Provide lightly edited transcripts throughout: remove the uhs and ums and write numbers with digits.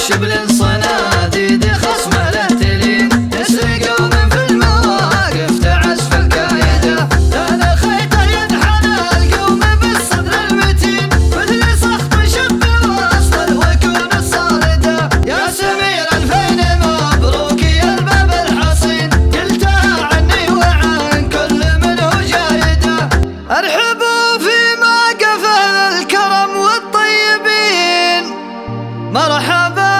شبل صناديد خصمه له تلين يسرق ومن في المواقف تعس في الكايده لا خيطه ينحنى القوم بالصدر المتين مثل سخط شب وسط الوكون الصارده يا سمير الفين مبروك يا الباب الحصين قلتها عني وعن كل منه جايده ارحبوا في موقف اهل الكرم والطيبين مرحبا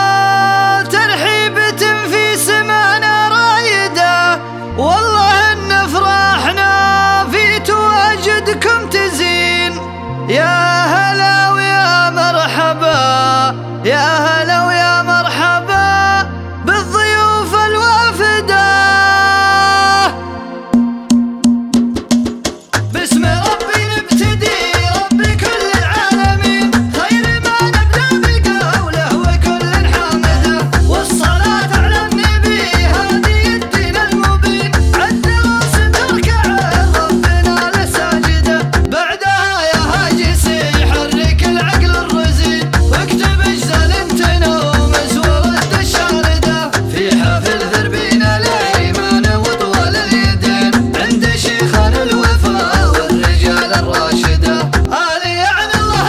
ترحيبة في سمانا رايدة والله ان فرحنا في تواجدكم تزين يا هلا ويا مرحبا يا هلا ويا مرحبا بالضيوف الوافدة باسم ربي نبتدي رب كل العالمين خير ما نبدأ بقوله وكل حامده والصلاة على النبي هادي الدين المبين عالدروس تركع ربنا لساجده بعدها يا هاجس يحرك العقل الرزين واكتب اجزل انتنا ومزورة الشاردة في حفل ذربينا الايمان وطول اليدين عند شيخنا الوفا والرجال الراشده آلي يعني الله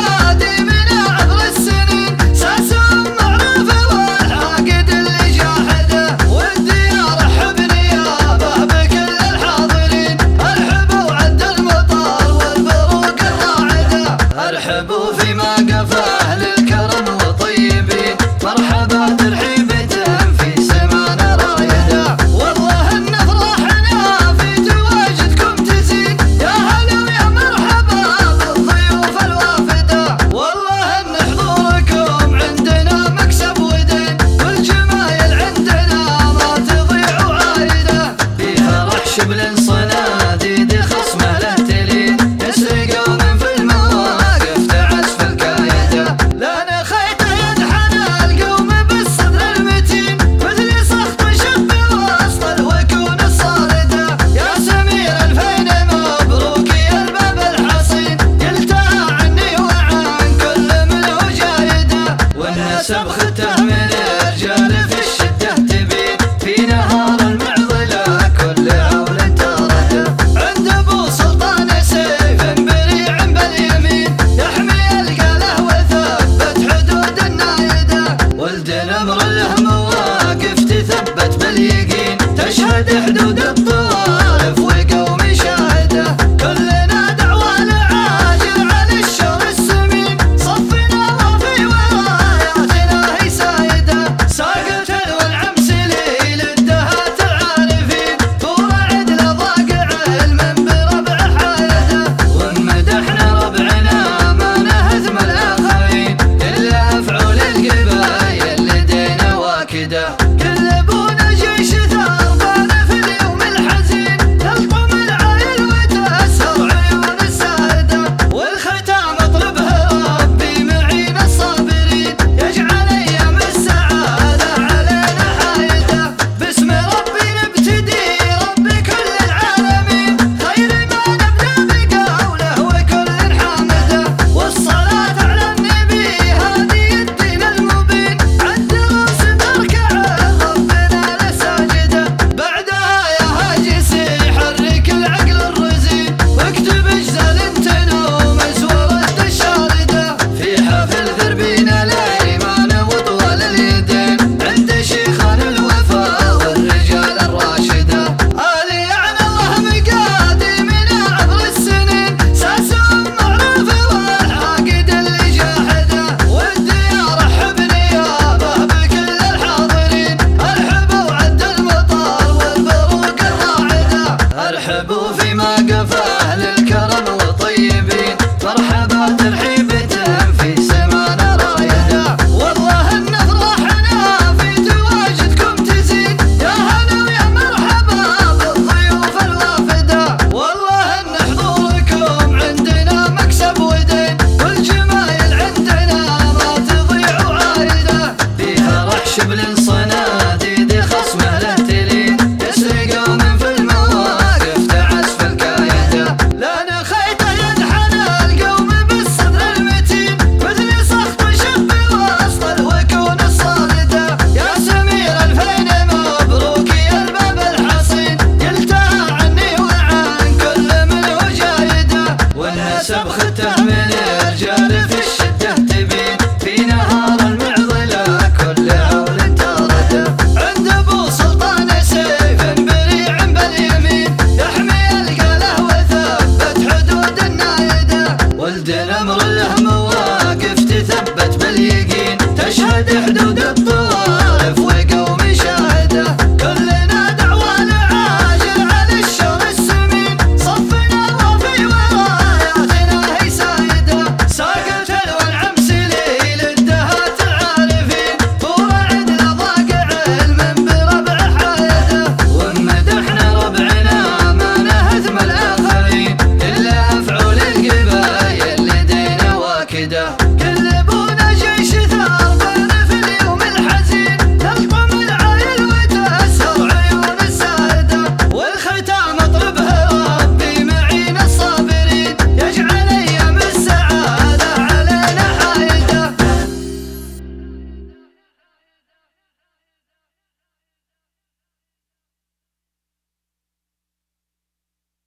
مقادمنا عبر السنين ساسهم معروفه والعاقد اللي جاحده ودي ارحب نيابه بكل الحاضرين ارحبوا عند المطار والبروق الراعده ارحبوا في موقف اهل الكرم وطيبين مرحبا ترحيبة في سمانا رايده والله ان فرحنا في تواجدكم تزين يا هلا ويا مرحبا بالضيوف الوافده والله ان حضوركم عندنا مكسب ودين والجمايل عندنا ما تضيع وعايده في فرح شبل صناديد خصمه له تلين يسرق ومن في المواقف تعس في الكايده لا خيطه ينحنى القوم بالصدر المتين مثل سخط شب وسط الوكون الصارده يا سمير الفين مبروك يا الباب الحصين قلتها عني وعن كل منه جايده والنسب ختها من الرجال في الشده تبين في نهار المعضله كل عول تارده عند ابو سلطان سيف بريع باليمين يحمي القاله وثبت حدود النايده ولد نمر له مواقف تثبت باليقين تشهد حدود الطوائف وقوم شاهده كلنا دعوى لعاجل عن الشر السمين صفنا وفي وراياتنا هي ساجده يشهد